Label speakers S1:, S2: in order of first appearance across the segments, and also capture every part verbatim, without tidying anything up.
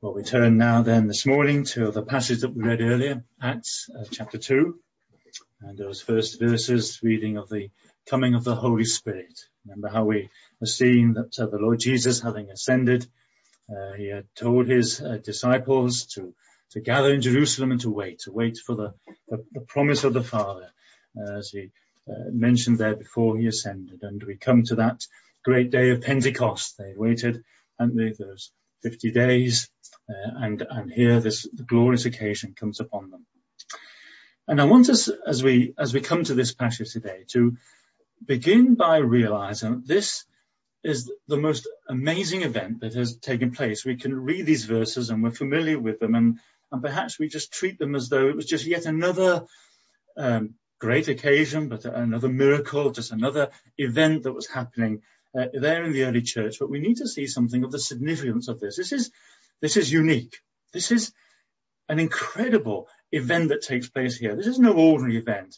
S1: Well, we turn now then this morning to the passage that we read earlier, Acts uh, chapter two, and those first verses reading of the coming of the Holy Spirit. Remember how we have seen that uh, the Lord Jesus, having ascended, uh, he had told his uh, disciples to, to gather in Jerusalem and to wait, to wait for the, the, the promise of the Father, uh, as he uh, mentioned there before he ascended. And we come to that great day of Pentecost. They waited, and they, those fifty days, uh, and, and here this glorious occasion comes upon them. And I want us, as we, as we come to this passage today, to begin by realizing that this is the most amazing event that has taken place. We can read these verses and we're familiar with them, and, and perhaps we just treat them as though it was just yet another um, great occasion, but another miracle, just another event that was happening Uh, there in the early church. But we need to see something of the significance of this. This is, this is unique. This is an incredible event that takes place here. This is no ordinary event.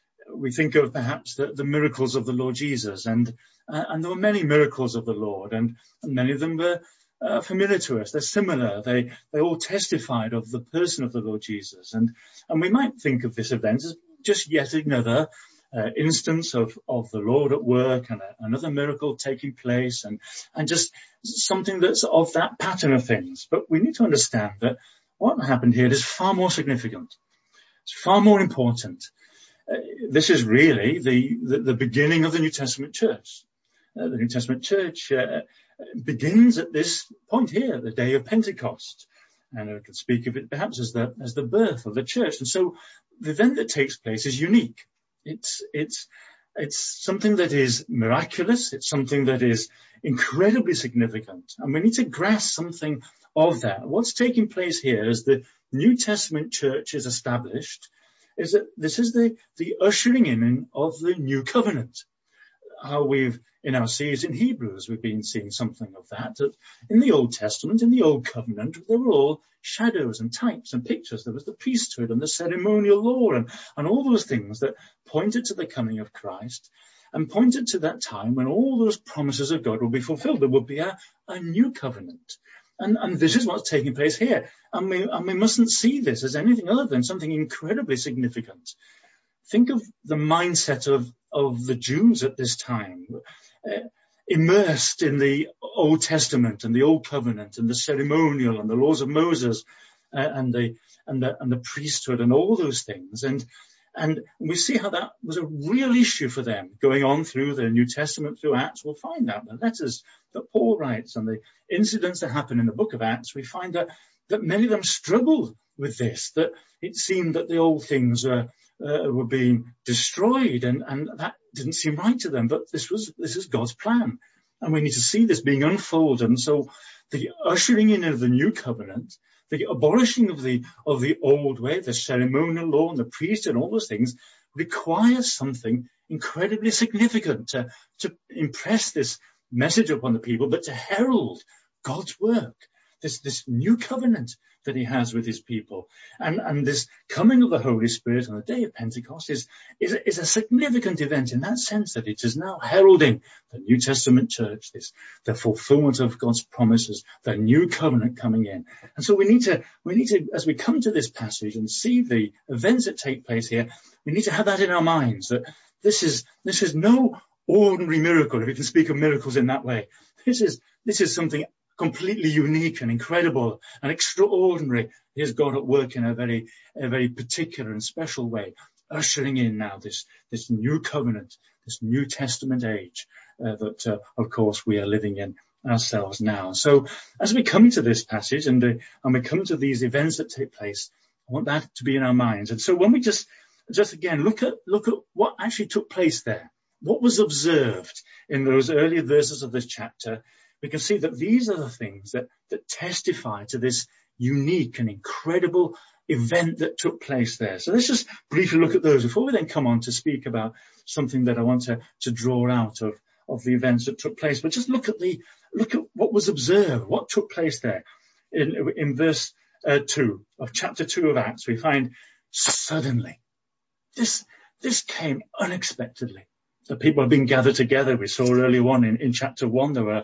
S1: We think of perhaps the, the miracles of the Lord Jesus, and, uh, and there were many miracles of the Lord, and, and many of them were uh, familiar to us. They're similar. They, they all testified of the person of the Lord Jesus. And, and we might think of this event as just yet another Uh, instance of, of the Lord at work, and a, another miracle taking place, and, and just something that's of that pattern of things. But we need to understand that what happened here is far more significant. It's far more important. Uh, this is really the, the, the beginning of the New Testament church. Uh, the New Testament church uh, begins at this point here, the day of Pentecost. And I can speak of it perhaps as the, as the birth of the church. And so the event that takes place is unique. It's, it's, it's something that is miraculous. It's something that is incredibly significant. And we need to grasp something of that. What's taking place here as the New Testament church is established is that this is the, the ushering in of the new covenant. How we've, in our series in Hebrews, we've been seeing something of that. That in the Old Testament, in the Old Covenant, they were all shadows and types and pictures. There was the priesthood and the ceremonial law and, and all those things that pointed to the coming of Christ and pointed to that time when all those promises of God will be fulfilled. There will be a, a new covenant. And, and this is what's taking place here. And we, and we mustn't see this as anything other than something incredibly significant. Think of the mindset of, of the Jews at this time, uh, immersed in the Old Testament and the Old Covenant and the ceremonial and the laws of Moses, uh, and the, and the, and the priesthood and all those things. And, and we see how that was a real issue for them going on through the New Testament, through Acts. We'll find out the letters that Paul writes and the incidents that happen in the book of Acts. We find that, that many of them struggled with this, that it seemed that the old things were, uh, were being destroyed, and, and that didn't seem right to them. But this was, this is God's plan. And we need to see this being unfolded. And so the ushering in of the new covenant, the abolishing of the, of the old way, the ceremonial law and the priest and all those things requires something incredibly significant to, to impress this message upon the people, but to herald God's work, this, this new covenant that he has with his people. And, and this coming of the Holy Spirit on the day of Pentecost is, is, is a significant event in that sense, that it is now heralding the New Testament church, this, the fulfillment of God's promises, the new covenant coming in. And so we need to, we need to, as we come to this passage and see the events that take place here, we need to have that in our minds, that this is, this is no ordinary miracle, if you can speak of miracles in that way. This is, this is something completely unique and incredible and extraordinary. Here's God at work in a very, a very particular and special way, ushering in now this, this new covenant, this New Testament age, uh, that, uh, of course, we are living in ourselves now. So as we come to this passage and, uh, and we come to these events that take place, I want that to be in our minds. And so when we just, just again, look at, look at what actually took place there, what was observed in those earlier verses of this chapter, we can see that these are the things that, that testify to this unique and incredible event that took place there. So let's just briefly look at those before we then come on to speak about something that I want to, to draw out of, of the events that took place. But just look at the, look at what was observed, what took place there. In, in verse uh, two of chapter two of Acts, we find suddenly this, this came unexpectedly. The people have been gathered together. We saw earlier on in, in chapter one, there were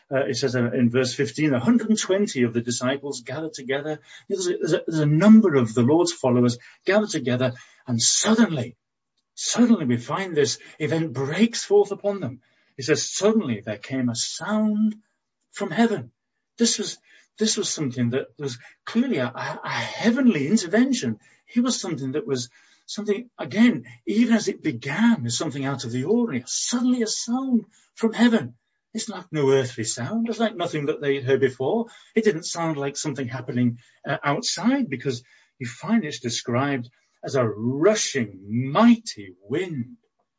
S1: uh, it says uh, in verse fifteen, one hundred twenty of the disciples gathered together. There's a, there's, a, there's a number of the Lord's followers gathered together, and suddenly, suddenly we find this event breaks forth upon them. It says, suddenly there came a sound from heaven. This was, this was something that was clearly a, a, a heavenly intervention. It was something that was something, again, even as it began as something out of the ordinary, suddenly a sound from heaven. It's like no earthly sound. It's like nothing that they'd heard before. It didn't sound like something happening uh, outside, because you find it's described as a rushing, mighty wind.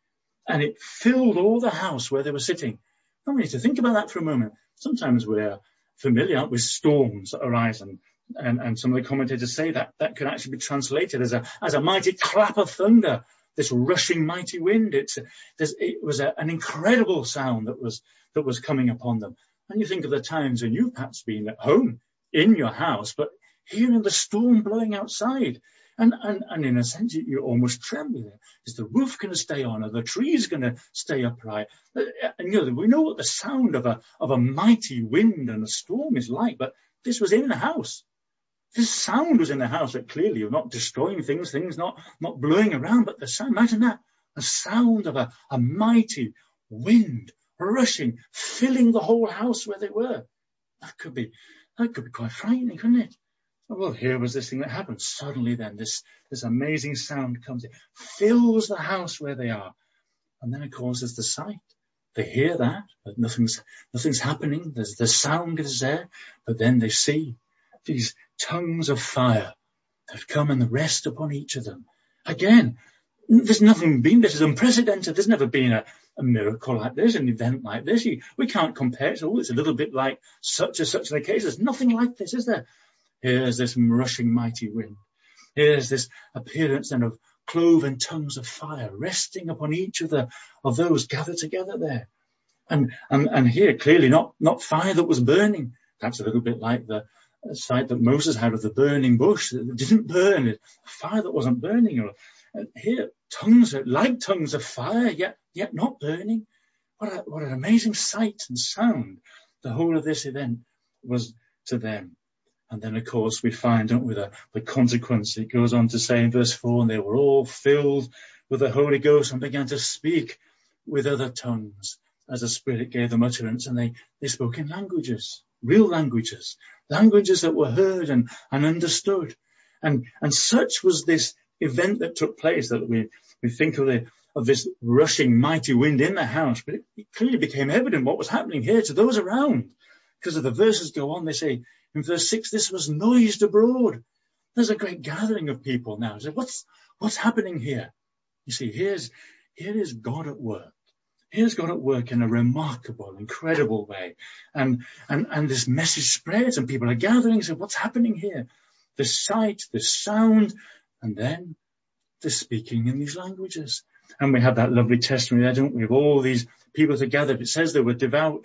S1: And it filled all the house where they were sitting. I want you to think about that for a moment. Sometimes we're familiar with storms that arise, and, and, and some of the commentators say that that could actually be translated as a, as a mighty clap of thunder, this rushing mighty wind. It's, it was a, an incredible sound that was, that was coming upon them. And you think of the times when you've perhaps been at home in your house, but hearing the storm blowing outside. And, and, and in a sense, you're almost trembling. Is the roof going to stay on? Are the trees going to stay upright? And you know, we know what the sound of a, of a mighty wind and a storm is like, but this was in the house. This sound was in the house, that clearly you're not destroying things, things not, not blowing around, but the sound, imagine that, the sound of a, a mighty wind rushing, filling the whole house where they were. That could be, that could be quite frightening, couldn't it? Well, here was this thing that happened. Suddenly then this, this amazing sound comes in, fills the house where they are. And then, of course, there's the sight. They hear that, but nothing's, nothing's happening. There's the sound is there, but then they see these tongues of fire that come and rest upon each of them. Again, there's nothing been, this is unprecedented. There's never been a, a miracle like this, an event like this. You, we can't compare it. Oh, it's a little bit like such and such an occasion. There's nothing like this, is there? Here's this rushing mighty wind. Here's this appearance then of cloven tongues of fire resting upon each of the of those gathered together there. And and, and here clearly not, not fire that was burning. That's a little bit like the sight that Moses had of the burning bush. It didn't burn. It, fire that wasn't burning. Or, here, tongues like tongues of fire, yet yet not burning. What a, what an amazing sight and sound the whole of this event was to them. And then, of course, we find, don't we, the, the consequence. It goes on to say in verse four, and they were all filled with the Holy Ghost and began to speak with other tongues as the Spirit gave them utterance. And they, they spoke in languages, real languages, languages that were heard and, and understood. And, and such was this event that took place, that we, we think of the, of this rushing mighty wind in the house, but it, it clearly became evident what was happening here to those around. Because as the verses go on, they say, in verse six, this was noised abroad. There's a great gathering of people now. So what's, what's happening here? You see, here's, here is God at work. Here's God at work in a remarkable, incredible way. And, and, and this message spreads and people are gathering. So what's happening here? The sight, the sound, and then the speaking in these languages. And we have that lovely testimony there, don't we, of all these people together. It says there were devout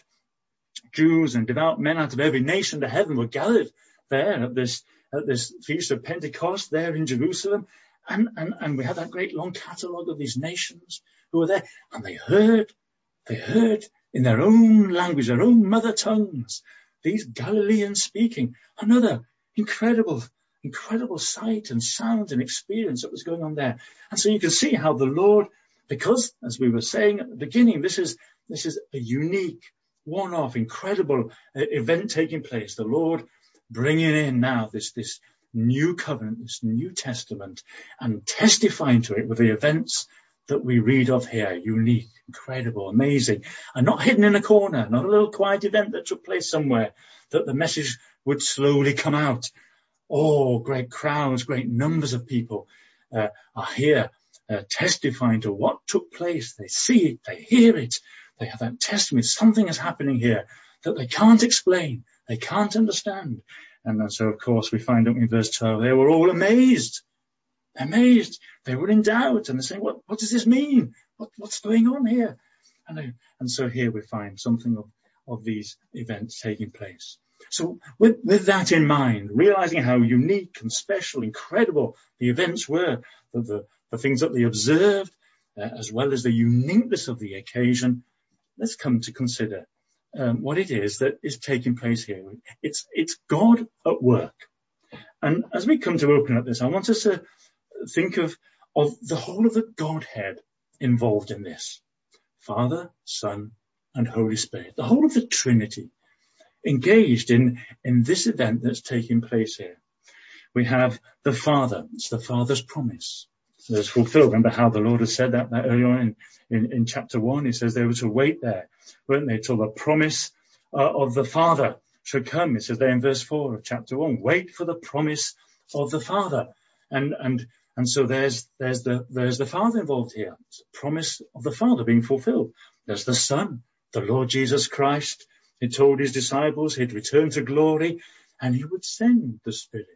S1: Jews and devout men out of every nation to heaven were gathered there at this, at this feast of Pentecost there in Jerusalem. And, and, and we have that great long catalogue of these nations who were there, and they heard, they heard in their own language, their own mother tongues, these Galileans speaking. Another incredible, incredible sight and sound and experience that was going on there. And so you can see how the Lord, because as we were saying at the beginning, this is, this is a unique, one-off, incredible event taking place. The Lord bringing in now this, this new covenant, this new testament, and testifying to it with the events that we read of here. Unique, incredible, amazing, and not hidden in a corner, not a little quiet event that took place somewhere, that the message would slowly come out. Oh, great crowds, great numbers of people uh, are here uh, testifying to what took place. They see it, they hear it. They have that testimony. Something is happening here that they can't explain. They can't understand. And so, of course, we find out in verse twelve, they were all amazed. Amazed. They were in doubt. And they're saying, what, what does this mean? What, what's going on here? And, they, and so here we find something of, of these events taking place. So with, with that in mind, realizing how unique and special, incredible the events were, the, the, the things that they observed, uh, as well as the uniqueness of the occasion, let's come to consider um, what it is that is taking place here. It's, it's God at work. And as we come to open up this, I want us to think of, of the whole of the Godhead involved in this. Father, Son, and Holy Spirit. The whole of the Trinity engaged in, in this event that's taking place here. We have the Father. It's the Father's promise. So it's fulfilled. Remember how the Lord has said that, that earlier on in, in, in chapter one. He says they were to wait there, weren't they, till the promise uh, of the Father should come. It says there in verse four of chapter one, wait for the promise of the Father. And, and, and so there's, there's the, there's the Father involved here. It's the promise of the Father being fulfilled. There's the Son, the Lord Jesus Christ. He told his disciples he'd return to glory and he would send the Spirit.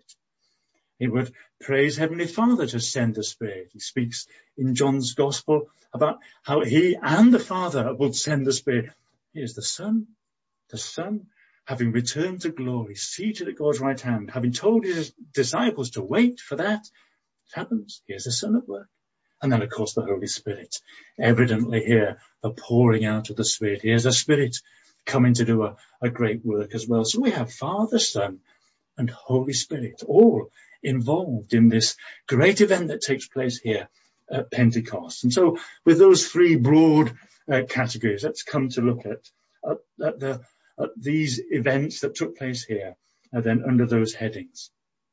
S1: He would praise Heavenly Father to send the Spirit. He speaks in John's Gospel about how he and the Father would send the Spirit. Here's the Son, the Son, having returned to glory, seated at God's right hand, having told his disciples to wait for that. It happens. Here's the Son at work. And then, of course, the Holy Spirit. Evidently here, the pouring out of the Spirit. Here's the Spirit coming to do a, a great work as well. So we have Father, Son, and Holy Spirit, all involved in this great event that takes place here at Pentecost. And so with those three broad uh, categories, let's come to look at, at, at, the, at these events that took place here, and then under those headings.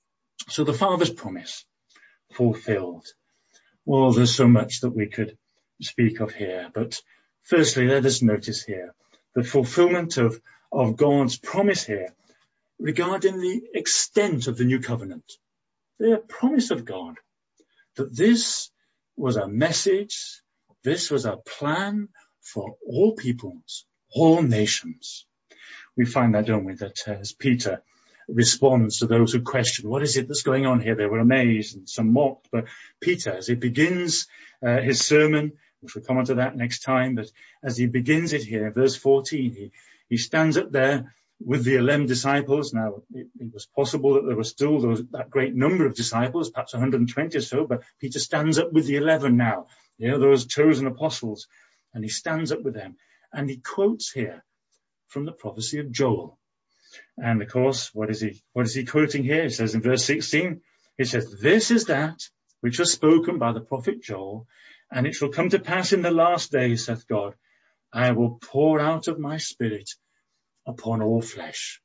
S1: So the Father's promise fulfilled. Well, there's so much that we could speak of here, but firstly, let us notice here the fulfillment of, of God's promise here regarding the extent of the new covenant. The promise of God that this was a message, this was a plan for all peoples, all nations. We find that, don't we, that uh, as Peter responds to those who question, what is it that's going on here? They were amazed and some mocked, but Peter, as he begins uh, his sermon, which we'll come on to that next time, but as he begins it here, verse fourteen, he, he stands up there with the eleven disciples. Now, it, it was possible that there were still those, that great number of disciples, perhaps one hundred twenty or so, but Peter stands up with the eleven now, you know, those chosen apostles, and he stands up with them, and he quotes here from the prophecy of Joel. And of course, what is he, what is he quoting here? He says in verse sixteen, he says, this is that which was spoken by the prophet Joel, and it shall come to pass in the last days, saith God, I will pour out of my Spirit upon all flesh.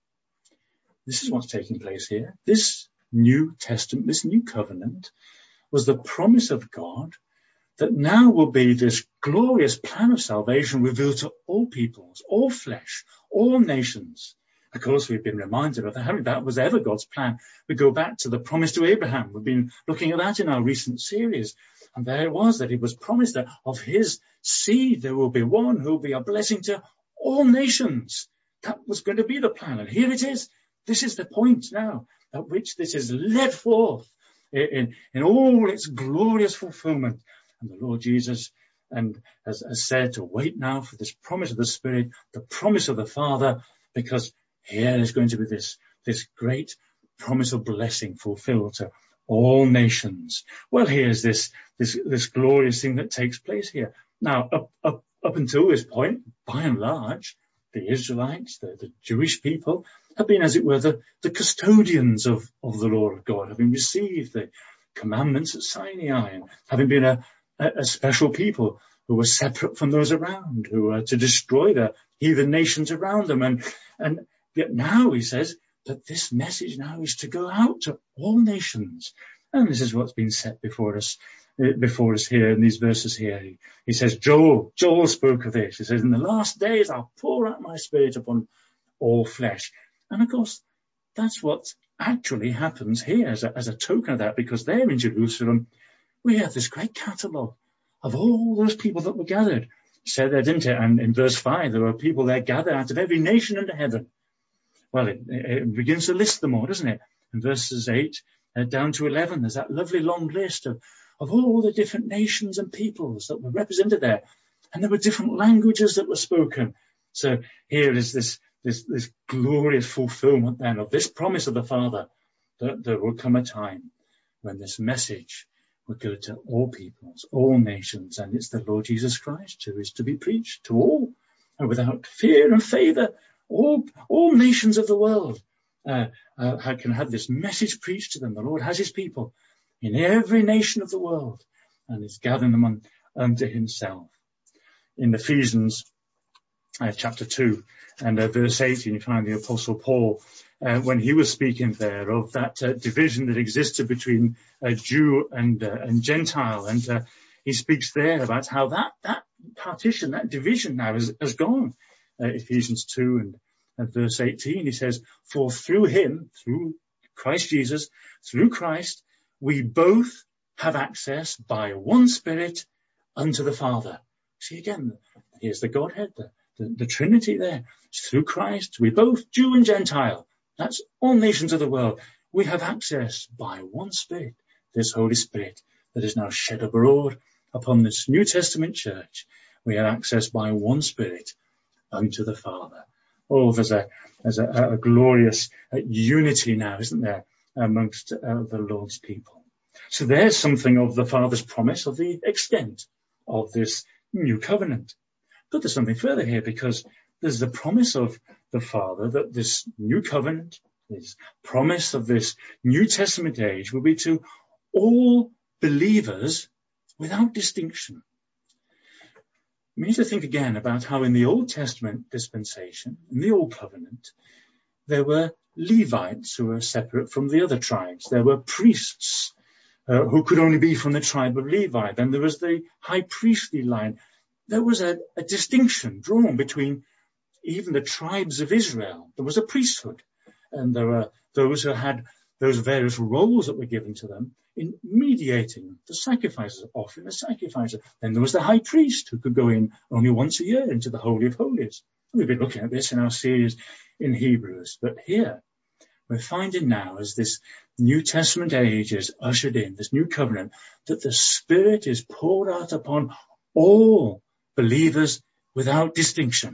S1: This is what's taking place here. This New Testament, this new covenant was the promise of God that now will be this glorious plan of salvation revealed to all peoples, all flesh, all nations. Of course, we've been reminded of that. That was ever God's plan. We go back to the promise to Abraham. We've been looking at that in our recent series. And there it was that it was promised that of his seed there will be one who will be a blessing to all nations. That was going to be the plan. And here it is. This is the point now at which this is led forth in, in all its glorious fulfillment. And the Lord Jesus and has, has said to wait now for this promise of the Spirit, the promise of the Father, because here is going to be this, this great promise of blessing fulfilled to all nations. Well, here's this, this, this glorious thing that takes place here. Now, up, up, up until this point, by and large, the Israelites, the, the Jewish people, have been, as it were, the, the custodians of, of the law of God, having received the commandments at Sinai, and having been a, a, a special people who were separate from those around, who were to destroy the heathen nations around them. And, and yet now he says that this message now is to go out to all nations. And this is what's been set before us, before us here in these verses here. He, he says, Joel, Joel spoke of this. He says, in the last days, I'll pour out my Spirit upon all flesh. And of course, that's what actually happens here as a, as a token of that, because there in Jerusalem, we have this great catalogue of all those people that were gathered. It said there, didn't it? And in verse five, there were people there gathered out of every nation under heaven. Well, it, it begins to list them all, doesn't it? In verses eight uh, down to eleven, there's that lovely long list of, of all the different nations and peoples that were represented there. And there were different languages that were spoken. So here is this, this, this glorious fulfillment then of this promise of the Father, that there will come a time when this message will go to all peoples, all nations, and it's the Lord Jesus Christ who is to be preached to all. and without fear and favour, all, all nations of the world uh, uh, can have this message preached to them. The Lord has his people in every nation of the world, and is gathering them un, unto himself. In Ephesians uh, chapter two and uh, verse eighteen, you find the Apostle Paul, uh, when he was speaking there of that uh, division that existed between uh, Jew and, uh, and Gentile. And uh, he speaks there about how that, that partition, that division now has, has gone. Uh, Ephesians two and, and verse eighteen, he says, for through him, through Christ Jesus, through Christ, we both have access by one Spirit unto the Father. See again, here's the Godhead, the, the, the Trinity there. Through Christ, we both, Jew and Gentile, that's all nations of the world. We have access by one Spirit, this Holy Spirit that is now shed abroad upon this New Testament church. We have access by one Spirit unto the Father. Oh, there's a, there's a, a glorious uh, unity now, isn't there, amongst uh, the Lord's people. So there's something of the Father's promise of the extent of this new covenant. But there's something further here, because there's the promise of the Father that this new covenant, this promise of this New Testament age will be to all believers without distinction. We need to think again about how in the Old Testament dispensation, in the Old Covenant, there were Levites who were separate from the other tribes. There were priests uh, who could only be from the tribe of Levi. Then there was the high priestly line. There was a, a distinction drawn between even the tribes of Israel. There was a priesthood, and there were those who had those various roles that were given to them in mediating the sacrifices, offering the sacrifices. Then there was the high priest who could go in only once a year into the Holy of Holies. We've been looking at this in our series in Hebrews, but here we're finding now, as this New Testament age is ushered in, this new covenant, that the Spirit is poured out upon all believers without distinction.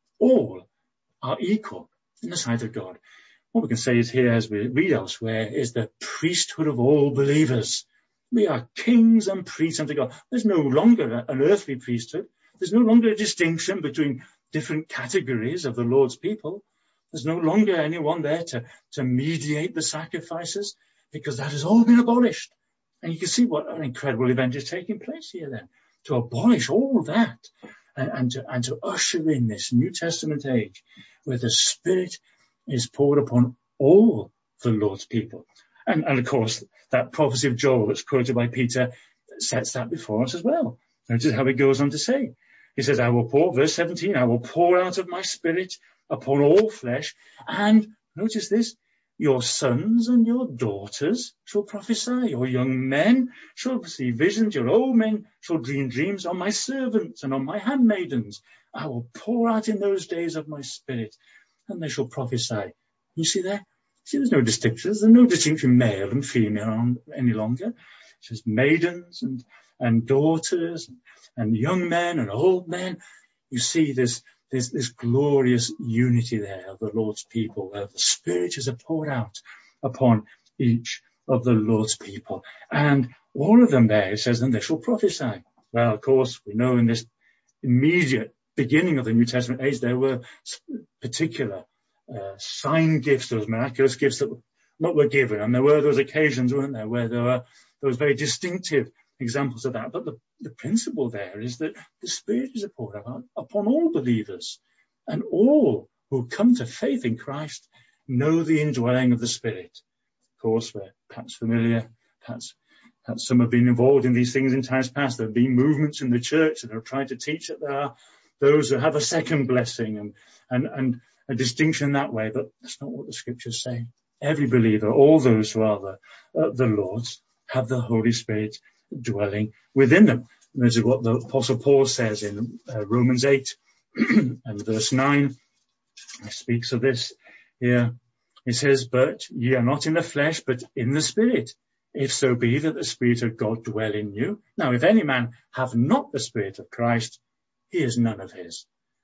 S1: All are equal in the sight of God. What we can say is here, as we read elsewhere, is the priesthood of all believers. We are kings and priests unto God. There's no longer an earthly priesthood. There's no longer a distinction between different categories of the Lord's people. There's no longer anyone there to, to mediate the sacrifices, because that has all been abolished. And you can see what an incredible event is taking place here then, to abolish all that and, and, to, and to usher in this New Testament age where the Spirit is poured upon all the Lord's people. And, and of course, that prophecy of Joel that's quoted by Peter sets that before us as well. Notice how it goes on to say. He says, I will pour, verse seventeen, I will pour out of my Spirit upon all flesh. And notice this, your sons and your daughters shall prophesy. Your young men shall see visions. Your old men shall dream dreams. On my servants and on my handmaidens I will pour out in those days of my Spirit, and they shall prophesy. You see there? See, there's no distinction. There's no distinction male and female any longer. It says maidens and, and daughters and, and young men and old men. You see this, this, this glorious unity there of the Lord's people, where the Spirit is poured out upon each of the Lord's people. And all of them there, it says, and they shall prophesy. Well, of course, we know in this immediate beginning of the New Testament age, there were particular uh, sign gifts, those miraculous gifts that were, were given. And there were those occasions, weren't there, where there were those very distinctive examples of that. But the, the principle there is that the Spirit is poured out upon all believers, and all who come to faith in Christ know the indwelling of the Spirit. Of course, we're perhaps familiar, perhaps, perhaps some have been involved in these things in times past. There have been movements in the church that have tried to teach that there are those who have a second blessing and, and, and a distinction that way, but that's not what the scriptures say. Every believer, all those who are the, uh, the Lord's, have the Holy Spirit dwelling within them. And this is what the Apostle Paul says in uh, Romans eight and verse nine. He speaks of this here. He says, but ye are not in the flesh, but in the Spirit, if so be that the Spirit of God dwell in you. Now, if any man have not the Spirit of Christ, he is none of his.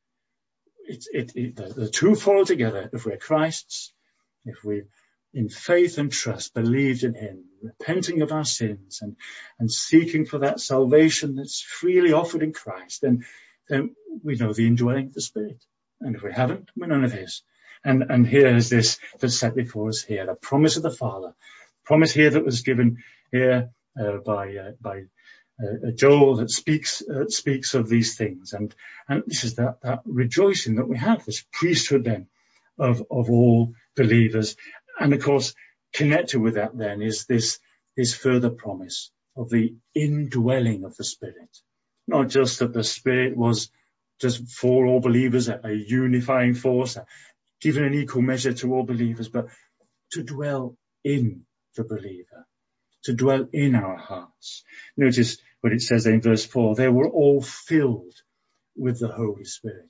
S1: It, it, it, the, the two follow together. If we're Christ's, if we in faith and trust believed in him, repenting of our sins and, and seeking for that salvation that's freely offered in Christ, then, then we know the indwelling of the Spirit. And if we haven't, we're none of his. And, and here is this that's set before us here, the promise of the Father. Promise here that was given here uh, by uh, by uh, Joel that speaks uh, speaks of these things. And, and this is that, that rejoicing that we have, this priesthood then of, of all believers. And of course, connected with that then is this, this further promise of the indwelling of the Spirit. Not just that the Spirit was just for all believers, a, a unifying force, a, given an equal measure to all believers, but to dwell in the believer, to dwell in our hearts. Notice what it says in verse four, they were all filled with the Holy Spirit.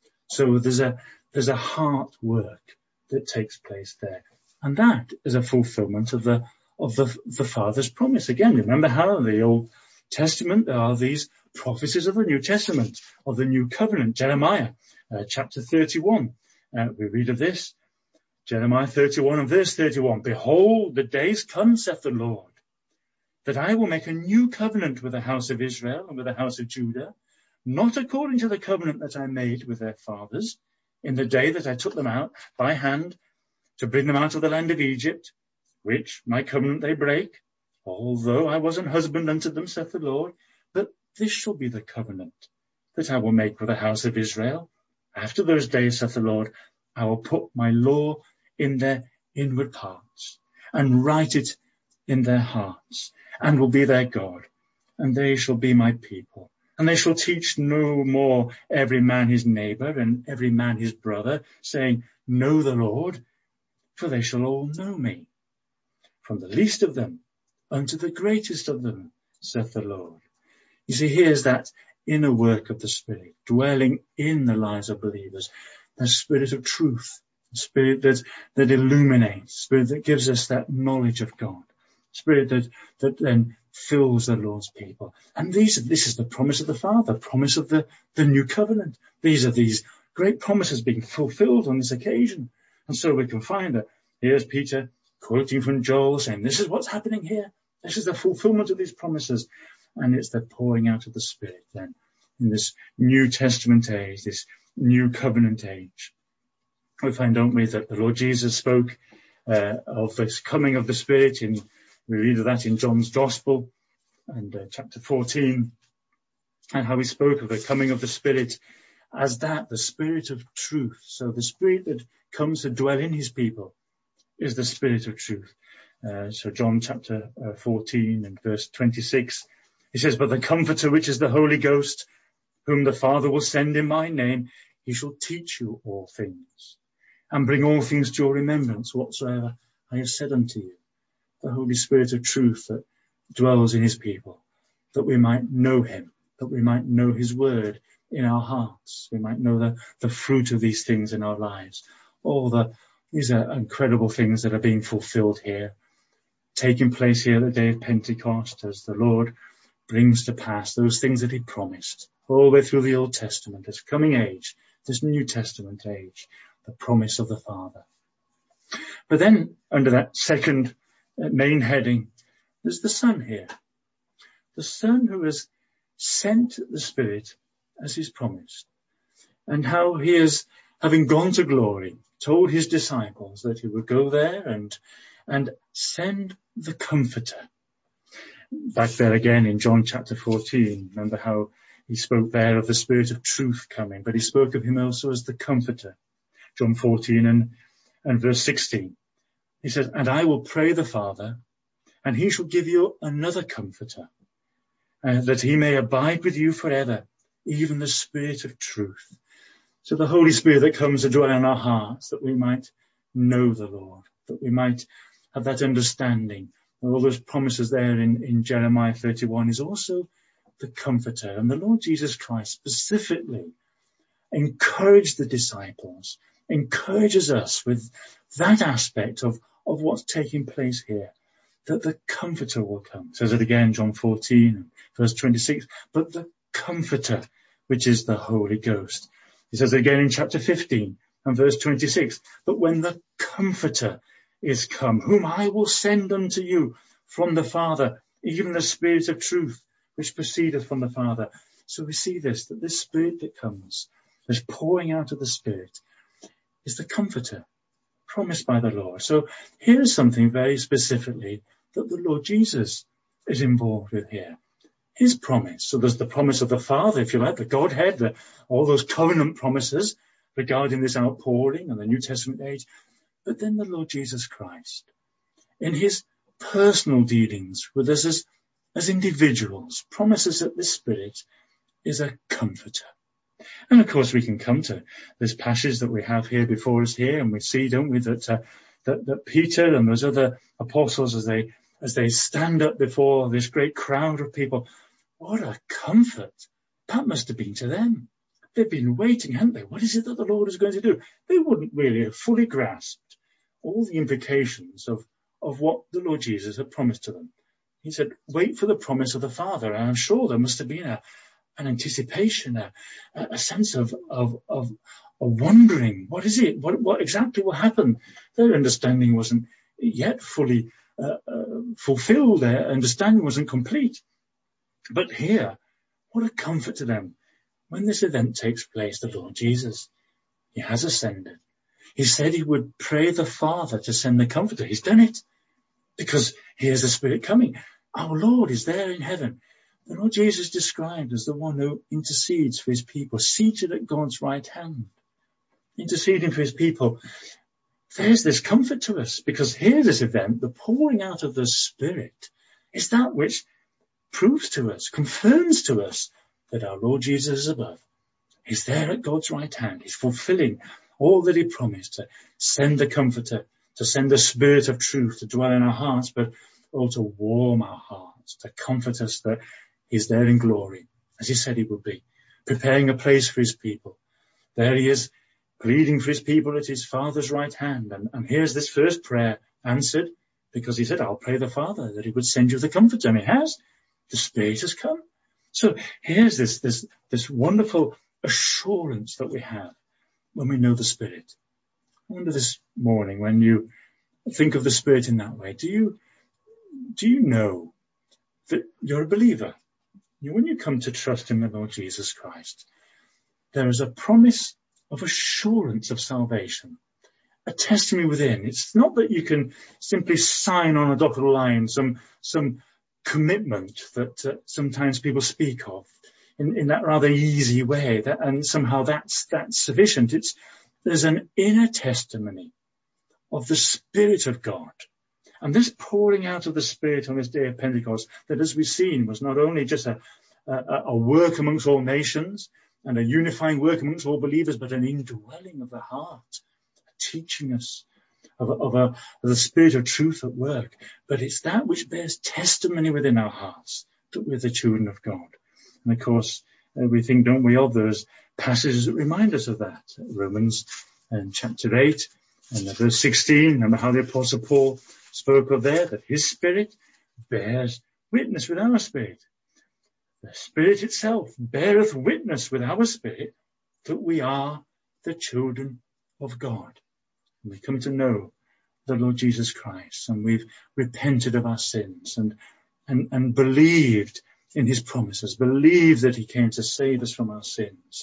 S1: So there's a, there's a heart work that takes place there. And that is a fulfillment of the, of the, the Father's promise. Again, remember how in the Old Testament there are these prophecies of the New Testament, of the New Covenant. Jeremiah, uh, chapter thirty-one. Uh, we read of this. Jeremiah thirty-one and verse thirty-one. Behold, the days come, saith the Lord, that I will make a new covenant with the house of Israel and with the house of Judah, not according to the covenant that I made with their fathers in the day that I took them out by hand to bring them out of the land of Egypt, which my covenant they break, although I was an husband unto them, saith the Lord. But this shall be the covenant that I will make with the house of Israel. After those days, saith the Lord, I will put my law in their inward parts and write it in their hearts, and will be their God, and they shall be my people. And they shall teach no more every man his neighbour and every man his brother, saying, Know the Lord, for they shall all know me, from the least of them unto the greatest of them, saith the Lord. You see, here's that inner work of the Spirit, dwelling in the lives of believers, the Spirit of truth, the Spirit that, that illuminates, Spirit that gives us that knowledge of God, Spirit that, that then fills the Lord's people. And these, this is the promise of the Father, promise of the, the new covenant. These are these great promises being fulfilled on this occasion. And so we can find that here's Peter quoting from Joel saying, this is what's happening here. This is the fulfillment of these promises. And it's the pouring out of the Spirit then in this New Testament age, this new covenant age. We find, don't we, that the Lord Jesus spoke uh, of this coming of the Spirit. In, we read of that in John's Gospel and uh, chapter fourteen, and how he spoke of the coming of the Spirit as that, the Spirit of truth. So the Spirit that comes to dwell in his people is the Spirit of truth. Uh, so John chapter uh, fourteen and verse twenty-six, he says, But the Comforter, which is the Holy Ghost, whom the Father will send in my name, he shall teach you all things, and bring all things to your remembrance, whatsoever I have said unto you. The Holy Spirit of truth that dwells in his people, that we might know him, that we might know his word in our hearts, we might know the, the fruit of these things in our lives. All the, these are incredible things that are being fulfilled here, taking place here the day of Pentecost, as the Lord brings to pass those things that he promised all the way through the Old Testament, this coming age, this New Testament age, the promise of the Father. But then under that second main heading, there's the Son here. The Son who has sent the Spirit as he's promised, and how he is, having gone to glory, told his disciples that he would go there and, and send the Comforter. Back there again in John chapter fourteen, remember how he spoke there of the Spirit of truth coming, but he spoke of him also as the Comforter. John fourteen and, and verse sixteen. He says, And I will pray the Father, and he shall give you another Comforter, uh, that he may abide with you forever, even the Spirit of truth. So the Holy Spirit that comes to dwell in our hearts, that we might know the Lord, that we might have that understanding. All those promises there in, in Jeremiah thirty-one is also the Comforter. And the Lord Jesus Christ specifically encouraged the disciples, encourages us with that aspect of, of what's taking place here, that the Comforter will come. Says it again, John fourteen, verse twenty-six, but the Comforter, which is the Holy Ghost. He says it again in chapter fifteen and verse twenty-six, but when the Comforter is come, whom I will send unto you from the Father, even the Spirit of truth, which proceedeth from the Father, So we see this, that this Spirit that comes, this pouring out of the Spirit, is the Comforter promised by the Lord. So here's something very specifically that the Lord Jesus is involved with here. His promise. So there's the promise of the Father, if you like, the Godhead, the, all those covenant promises regarding this outpouring and the New Testament age. But then the Lord Jesus Christ, in his personal dealings with us as, as individuals, promises that this Spirit is a comforter. And of course we can come to this passage that we have here before us here, and we see, don't we, that, uh, that, that Peter and those other apostles, as they, as they stand up before this great crowd of people, what a comfort that must have been to them. They've been waiting, haven't they? What is it that the Lord is going to do? They wouldn't really have fully grasped all the implications of, of what the Lord Jesus had promised to them. He said, wait for the promise of the Father. And I'm sure there must have been a, an anticipation, a, a sense of, of, of, of wondering, what is it? What, what exactly will happen? Their understanding wasn't yet fully uh, uh, fulfilled. Their understanding wasn't complete. But here, what a comfort to them. When this event takes place, the Lord Jesus, he has ascended. He said he would pray the Father to send the Comforter. He's done it because here's the Spirit coming. Our Lord is there in heaven. The Lord Jesus described as the one who intercedes for his people, seated at God's right hand, interceding for his people. There's this comfort to us because here this event, the pouring out of the Spirit, is that which proves to us, confirms to us that our Lord Jesus is above. He's there at God's right hand. He's fulfilling all that he promised to send the Comforter, to send the Spirit of truth to dwell in our hearts, but also warm our hearts, to comfort us that he's there in glory, as he said he would be, preparing a place for his people. There he is, pleading for his people at his Father's right hand. And, and here's this first prayer answered, because he said, I'll pray the Father that he would send you the Comforter. And he has. The Spirit has come. So here's this, this, this wonderful assurance that we have when we know the Spirit. I wonder this morning, when you think of the Spirit in that way, do you, do you know that you're a believer? You, when you come to trust in the Lord Jesus Christ, there is a promise of assurance of salvation, a testimony within. It's not that you can simply sign on a dotted line some, some commitment that uh, sometimes people speak of in, in that rather easy way, that, and somehow that's, that's sufficient. It's, there's an inner testimony of the Spirit of God. And this pouring out of the Spirit on this day of Pentecost, that as we've seen was not only just a, a, a work amongst all nations and a unifying work amongst all believers, but an indwelling of the heart, teaching us of, a, of, a, of the Spirit of truth at work. But it's that which bears testimony within our hearts that we're the children of God. And of course, uh, we think, don't we, of those passages that remind us of that. Romans and chapter eight and verse sixteen, remember how the Apostle Paul spoke of there, that his Spirit bears witness with our spirit. The Spirit itself beareth witness with our spirit that we are the children of God. And we come to know the Lord Jesus Christ, and we've repented of our sins and, and, and believed in his promises, believed that he came to save us from our sins.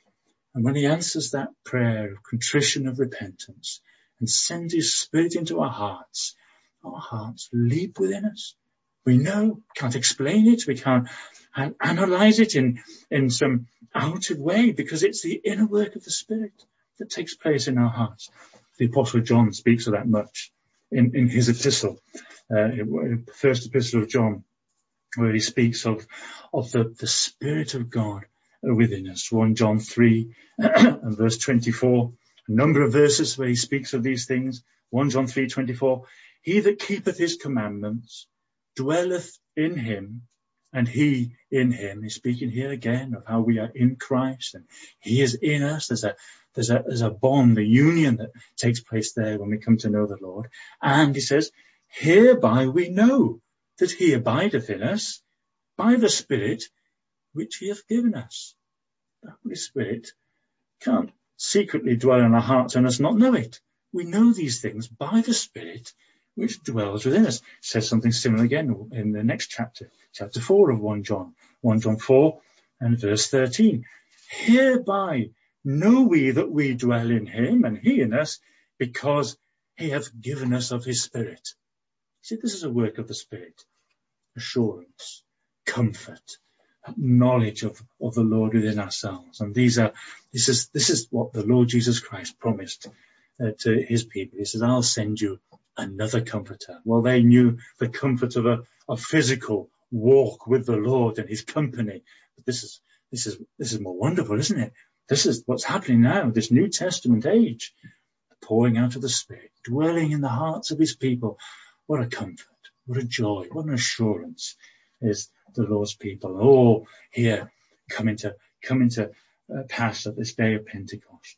S1: And when he answers that prayer of contrition, of repentance, and sends his Spirit into our hearts, our hearts leap within us. We know, can't explain it, we can't analyze it in, in some outward way, because it's the inner work of the Spirit that takes place in our hearts. The Apostle John speaks of that much in, in his epistle, uh, first epistle of John, where he speaks of, of the, the Spirit of God within us. First John three and verse twenty-four, a number of verses where he speaks of these things. First John three twenty-four, he that keepeth his commandments dwelleth in him, and he in him. He's speaking here again of how we are in Christ, and he is in us. There's a, there's a, there's a bond, a union that takes place there when we come to know the Lord. And he says, hereby we know that he abideth in us by the Spirit which he hath given us. The Holy Spirit can't secretly dwell in our hearts and us not know it. We know these things by the Spirit which dwells within us. It says something similar again in the next chapter, chapter four of First John. First John four And verse thirteen, hereby know we that we dwell in him and he in us, because he hath given us of his Spirit. See, this is a work of the Spirit. Assurance, comfort, knowledge of, of the Lord within ourselves. And these are, this is, this is what the Lord Jesus Christ promised uh, to his people. He says, I'll send you another comforter. Well, they knew the comfort of a, a physical walk with the Lord and his company. But this is, this is, this is more wonderful, isn't it? This is what's happening now, this New Testament age. The pouring out of the Spirit, dwelling in the hearts of his people. What a comfort, what a joy, what an assurance is the Lord's people all here coming to, coming to uh, pass at this day of Pentecost.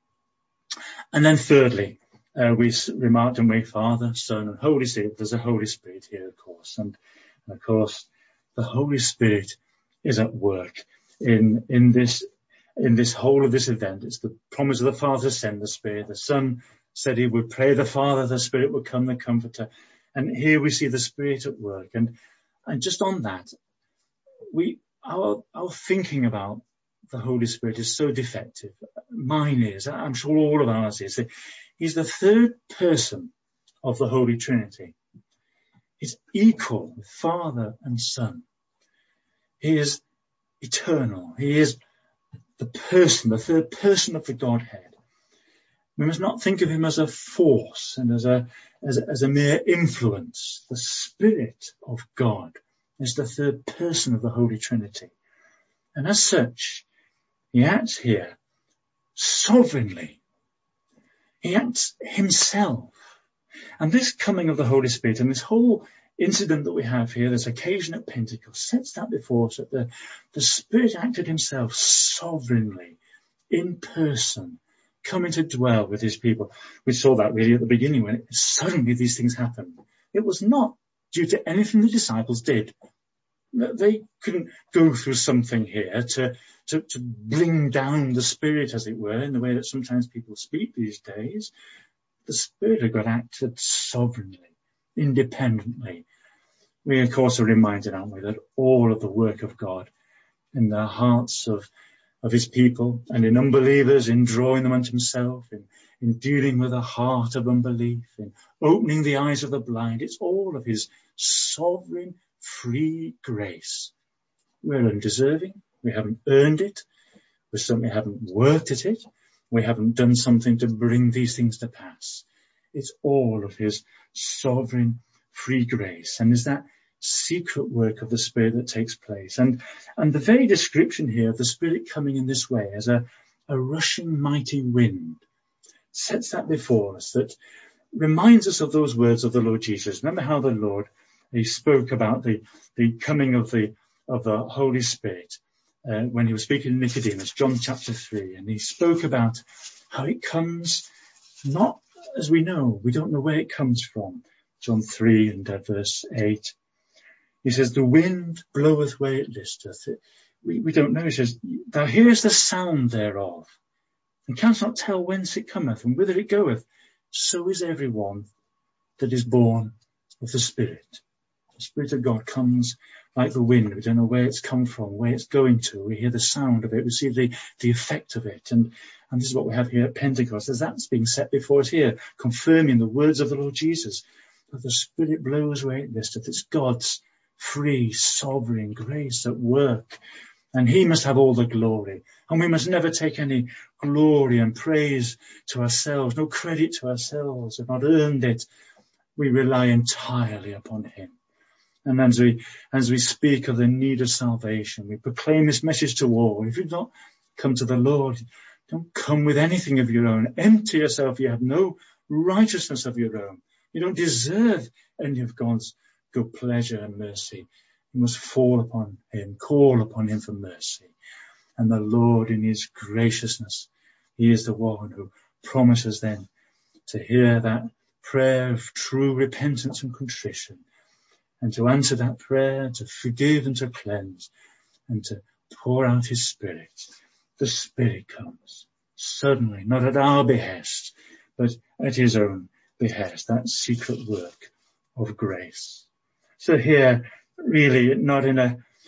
S1: And then thirdly, uh, we remarked on we Father, Son and Holy Spirit. There's a Holy Spirit here, of course. And, and of course, the Holy Spirit is at work in, in this, in this whole of this event. It's the promise of the Father to send the Spirit. The Son said he would pray the Father, the Spirit would come, the Comforter. And here we see the Spirit at work. And, and just on that, we, our, our thinking about the Holy Spirit is so defective. Mine is, I'm sure all of ours is. He's the third person of the Holy Trinity. He's equal with Father and Son. He is eternal. He is the person, the third person of the Godhead. We must not think of him as a force and as a, as a, as a mere influence. The Spirit of God is the third person of the Holy Trinity. And as such, he acts here sovereignly. He acts himself. And this coming of the Holy Spirit and this whole incident that we have here, this occasion at Pentecost, sets that before us that the, the Spirit acted himself sovereignly, in person, coming to dwell with his people. We saw that really at the beginning when it, suddenly these things happened. It was not due to anything the disciples did. They couldn't go through something here to, to, to bring down the Spirit, as it were, in the way that sometimes people speak these days. The Spirit of God acted sovereignly, independently. We, of course, are reminded, aren't we, that all of the work of God in the hearts of, of his people and in unbelievers, in drawing them unto himself, in, in dealing with a heart of unbelief, in opening the eyes of the blind, it's all of his sovereign, free grace. We're undeserving. We haven't earned it. We certainly haven't worked at it. We haven't done something to bring these things to pass. It's all of his sovereign, free grace. And is that secret work of the Spirit that takes place. And, and the very description here of the Spirit coming in this way as a, a rushing mighty wind sets that before us, that reminds us of those words of the Lord Jesus. Remember how the Lord, he spoke about the, the coming of the, of the Holy Spirit, uh, when he was speaking to Nicodemus, John chapter three, and he spoke about how it comes not as we know, we don't know where it comes from. John three and uh, verse eight. He says, the wind bloweth where it listeth. We, we don't know. He says, thou hearest the sound thereof, and canst not tell whence it cometh and whither it goeth. So is everyone that is born of the Spirit. The Spirit of God comes like the wind. We don't know where it's come from, where it's going to. We hear the sound of it. We see the, the effect of it. And, and this is what we have here at Pentecost, as that's being set before us here, confirming the words of the Lord Jesus, that the Spirit blows where it listeth. It's God's free, sovereign grace at work. And he must have all the glory. And we must never take any glory and praise to ourselves, no credit to ourselves. We've not earned it. We rely entirely upon him. And as we, as we speak of the need of salvation, we proclaim this message to all. If you've not come to the Lord, don't come with anything of your own. Empty yourself. You have no righteousness of your own. You don't deserve any of God's good pleasure and mercy. You must fall upon him, call upon him for mercy. And the Lord in his graciousness, he is the one who promises then to hear that prayer of true repentance and contrition, and to answer that prayer, to forgive and to cleanse, and to pour out his Spirit. The Spirit comes suddenly, not at our behest, but at his own behest, that secret work of grace. So here, really, not in a,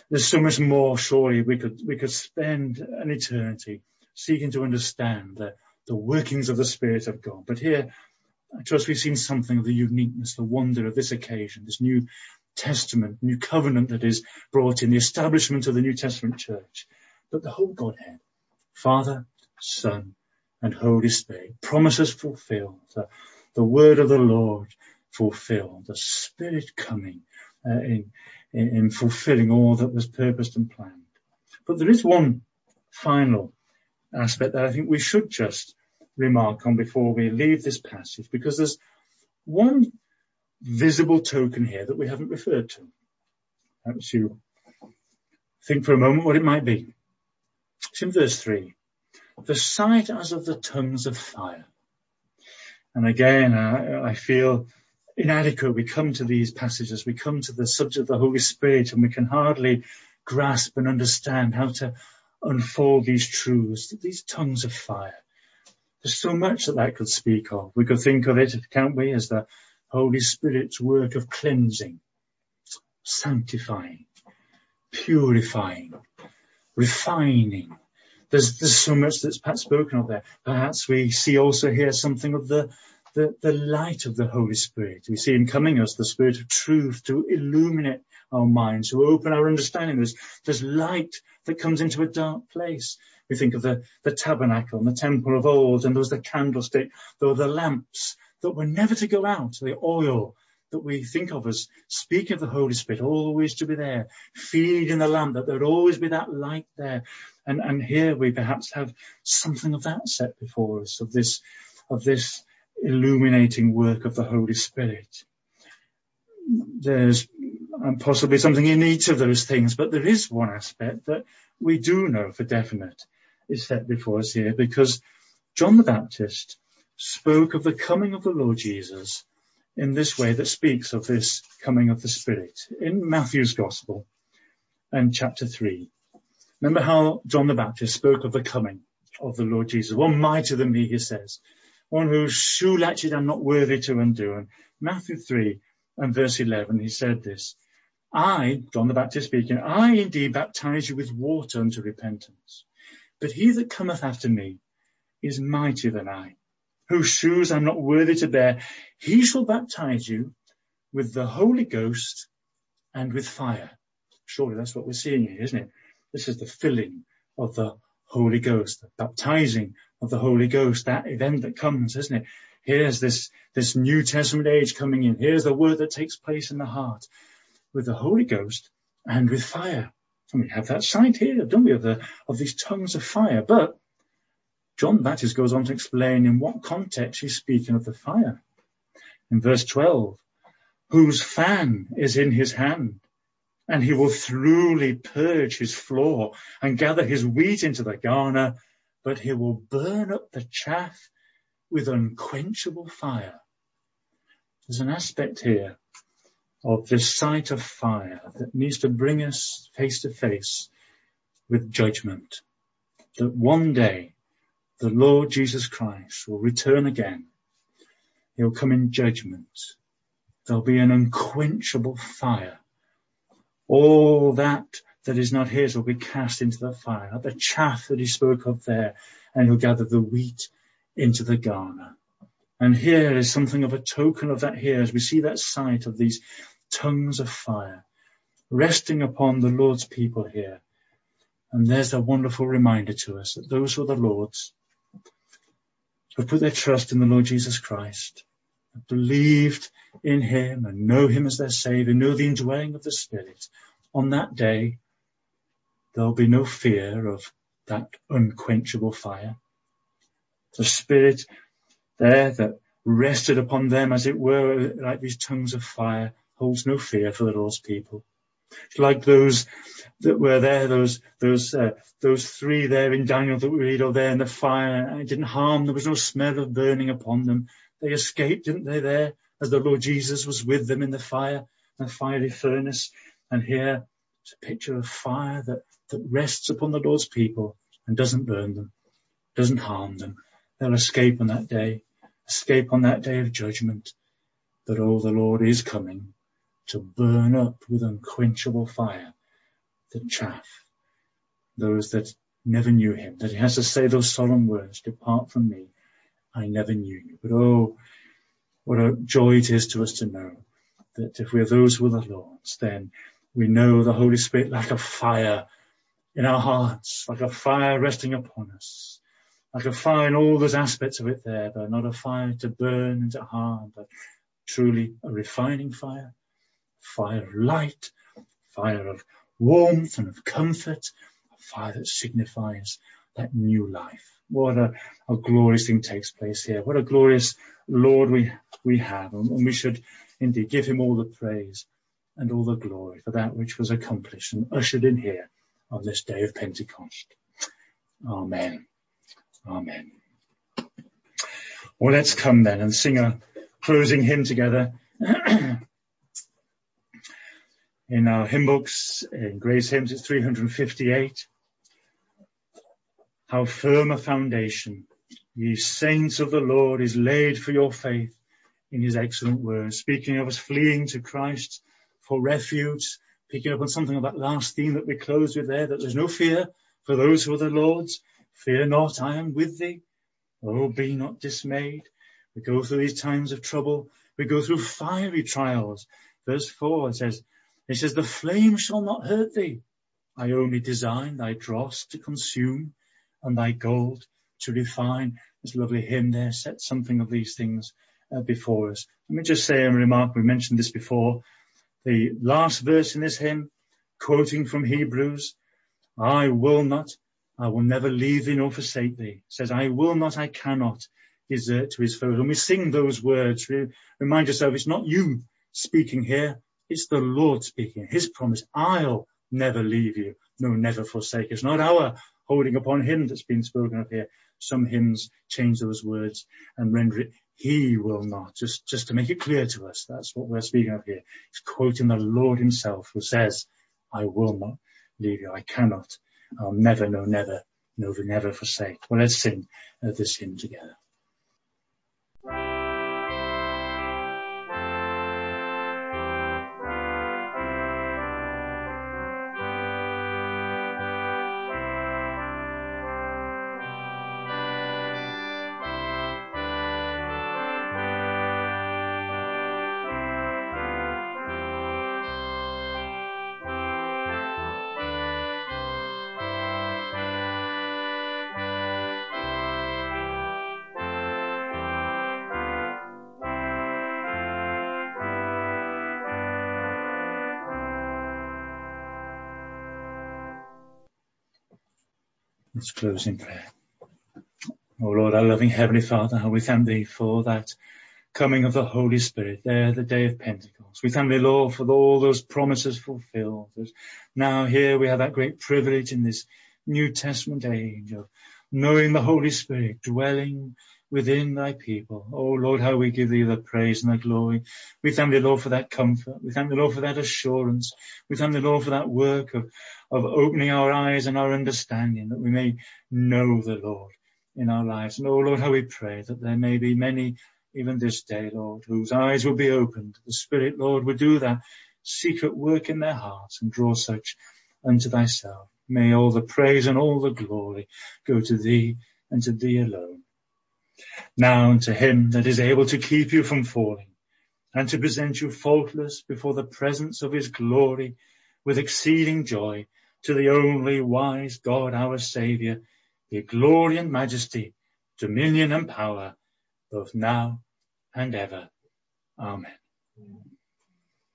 S1: there's so much more. Surely we could, we could spend an eternity seeking to understand the, the workings of the Spirit of God. But here, I trust we've seen something of the uniqueness, the wonder of this occasion, this New Testament, new covenant that is brought in, the establishment of the New Testament church. But the whole Godhead, Father, Son, and Holy Spirit, promises fulfilled, the, the word of the Lord fulfilled, the Spirit coming uh, in, in, in fulfilling all that was purposed and planned. But there is one final aspect that I think we should just remark on before we leave this passage, because there's one visible token here that we haven't referred to. Perhaps you think for a moment what it might be. It's in verse three. The sight as of the tongues of fire. And again, I, I feel inadequate. We come to these passages, we come to the subject of the Holy Spirit, and we can hardly grasp and understand how to unfold these truths, these tongues of fire. There's so much that that could speak of. We could think of it, can't we, as the Holy Spirit's work of cleansing, sanctifying, purifying, refining. There's, there's so much that's perhaps spoken of there. Perhaps we see also here something of the, the, the light of the Holy Spirit. We see him coming as the Spirit of truth to illuminate our minds, to open our understanding. There's, there's light that comes into a dark place. We think of the, the tabernacle and the temple of old, and there was the candlestick, there were the lamps that were never to go out, the oil that we think of as speaking of the Holy Spirit, always to be there, feeding the lamp, that there would always be that light there. And, and here we perhaps have something of that set before us, of this, of this illuminating work of the Holy Spirit. There's possibly something in each of those things, but there is one aspect that we do know for definite is set before us here, because John the Baptist spoke of the coming of the Lord Jesus in this way that speaks of this coming of the Spirit in Matthew's Gospel and chapter three. Remember how John the Baptist spoke of the coming of the Lord Jesus. One mightier than me, he says. One whose shoe latchet I'm not worthy to undo. And Matthew three and verse eleven, he said this. I, John the Baptist speaking, I indeed baptize you with water unto repentance. But he that cometh after me is mightier than I, whose shoes I'm not worthy to bear. He shall baptize you with the Holy Ghost and with fire. Surely that's what we're seeing here, isn't it? This is the filling of the Holy Ghost, the baptizing of the Holy Ghost, that event that comes, isn't it? Here's this, this New Testament age coming in. Here's the word that takes place in the heart with the Holy Ghost and with fire. And we have that sight here, don't we, of, the, of these tongues of fire. But John the Baptist goes on to explain in what context he's speaking of the fire. In verse twelve, whose fan is in his hand, and he will thoroughly purge his floor and gather his wheat into the garner, but he will burn up the chaff with unquenchable fire. There's an aspect here of this sight of fire that needs to bring us face to face with judgment. That one day the Lord Jesus Christ will return again. He'll come in judgment. There'll be an unquenchable fire. All that that is not his will be cast into the fire, like the chaff that he spoke of there, and he'll gather the wheat into the garner. And here is something of a token of that here, as we see that sight of these tongues of fire resting upon the Lord's people here. And there's a wonderful reminder to us that those who are the Lord's, who have put their trust in the Lord Jesus Christ, have believed in him and know him as their Savior, know the indwelling of the Spirit, on that day there'll be no fear of that unquenchable fire. The Spirit there that rested upon them, as it were, like these tongues of fire, holds no fear for the Lord's people. It's like those that were there, those those uh, those three there in Daniel that we read of there in the fire, and it didn't harm. There was no smell of burning upon them. They escaped, didn't they, there, as the Lord Jesus was with them in the fire, the fiery furnace. And here it's a picture of fire that, that rests upon the Lord's people and doesn't burn them, doesn't harm them. They'll escape on that day, escape on that day of judgment. But oh, the Lord is coming to burn up with unquenchable fire that chaff, those that never knew him, that he has to say those solemn words, depart from me, I never knew you. But oh, what a joy it is to us to know that if we are those who are the Lord's, then we know the Holy Spirit like a fire in our hearts, like a fire resting upon us, like a fire in all those aspects of it there, but not a fire to burn and to harm, but truly a refining fire, fire of light, fire of warmth and of comfort, a fire that signifies that new life. What a, a glorious thing takes place here. What a glorious Lord we we have, and we should indeed give him all the praise and all the glory for that which was accomplished and ushered in here on this day of Pentecost. Amen. Amen. Well, let's come then and sing a closing hymn together. In our hymn books, in Grace Hymns, it's three hundred fifty-eight. How firm a foundation, ye saints of the Lord, is laid for your faith in his excellent word. Speaking of us fleeing to Christ for refuge, picking up on something of that last theme that we closed with there, that there's no fear for those who are the Lord's. Fear not, I am with thee. Oh, be not dismayed. We go through these times of trouble. We go through fiery trials. Verse four, it says, it says, the flame shall not hurt thee. I only design thy dross to consume and thy gold to refine. This lovely hymn there sets something of these things uh, before us. Let me just say and remark, we mentioned this before, the last verse in this hymn, quoting from Hebrews, I will not, I will never leave thee nor forsake thee. It says, I will not, I cannot desert to his foes. When we sing those words, re- remind yourself it's not you speaking here, it's the Lord speaking. His promise, I'll never leave you, no, never forsake. It's not our holding upon him that's been spoken of here. Some hymns change those words and render it, he will not, just, just to make it clear to us. That's what we're speaking of here. He's quoting the Lord himself who says, I will not leave you. I cannot. I'll never, no, never, no, never forsake. Well, let's sing uh, this hymn together. Let's close in prayer. Oh Lord, our loving Heavenly Father, how we thank thee for that coming of the Holy Spirit there, the day of Pentecost. We thank thee, Lord, for all those promises fulfilled. Now here we have that great privilege in this New Testament age of knowing the Holy Spirit dwelling within thy people. Oh Lord, how we give thee the praise and the glory. We thank thee, Lord, for that comfort. We thank thee, Lord, for that assurance. We thank thee, Lord, for that work of, of opening our eyes and our understanding, that we may know the Lord in our lives. And oh Lord, how we pray that there may be many, even this day, Lord, whose eyes will be opened. The Spirit, Lord, will do that secret work in their hearts and draw such unto thyself. May all the praise and all the glory go to thee and to thee alone. Now unto him that is able to keep you from falling and to present you faultless before the presence of his glory with exceeding joy, to the only wise God, our Saviour, be glory and majesty, dominion and power, both now and ever. Amen.